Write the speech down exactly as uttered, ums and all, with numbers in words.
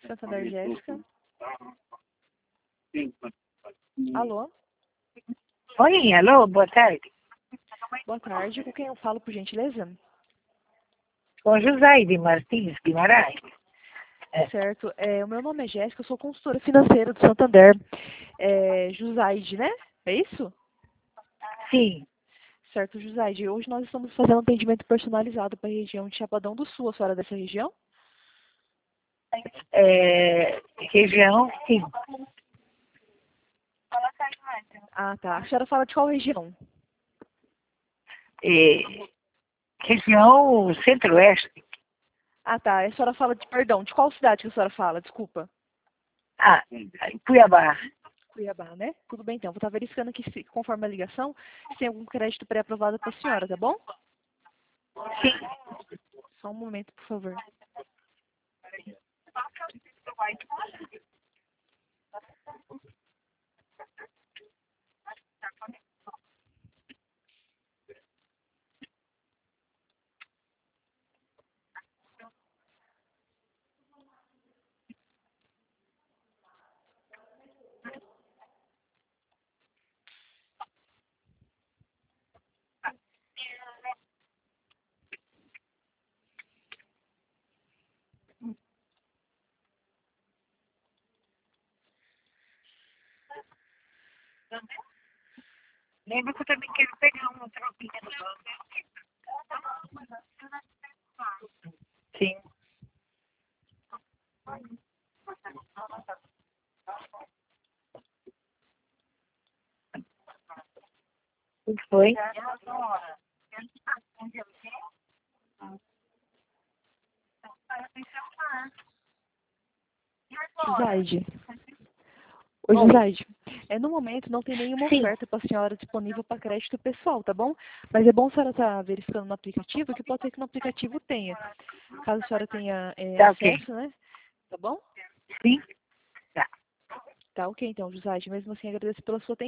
Santander, Jéssica. Alô? Oi, alô, boa tarde. Boa tarde. Com quem eu falo, por gentileza? Com Josaide Martins Guimarães. É. Certo. É, o meu nome é Jéssica, eu sou consultora financeira do Santander. É, Josaide, né? É isso? Sim. Certo, Josaide. Hoje nós estamos fazendo um atendimento personalizado para a região de Chapadão do Sul. A senhora é dessa região? É, região, sim. Ah, tá. A senhora fala de qual região? É, região centro-oeste. Ah, tá. A senhora fala de, perdão, de qual cidade que a senhora fala? Desculpa. Ah, Cuiabá. Cuiabá, né? Tudo bem, então. Vou estar verificando aqui, se, conforme a ligação, se tem algum crédito pré-aprovado para a senhora, tá bom? Sim. Só um momento, por favor. Lembra que eu também quero pegar uma tropinha do banco. Sim. O que foi? Josaide. Oi, Oi. Josaide. É, no momento não tem nenhuma Sim. oferta para a senhora disponível para crédito pessoal, tá bom? Mas é bom a senhora estar verificando no aplicativo, que pode ser que no aplicativo tenha. Caso a senhora tenha é, Tá ok. acesso, né? Tá bom? Sim. Tá. Tá ok, então, Josaide. Mesmo assim, agradeço pela sua atenção.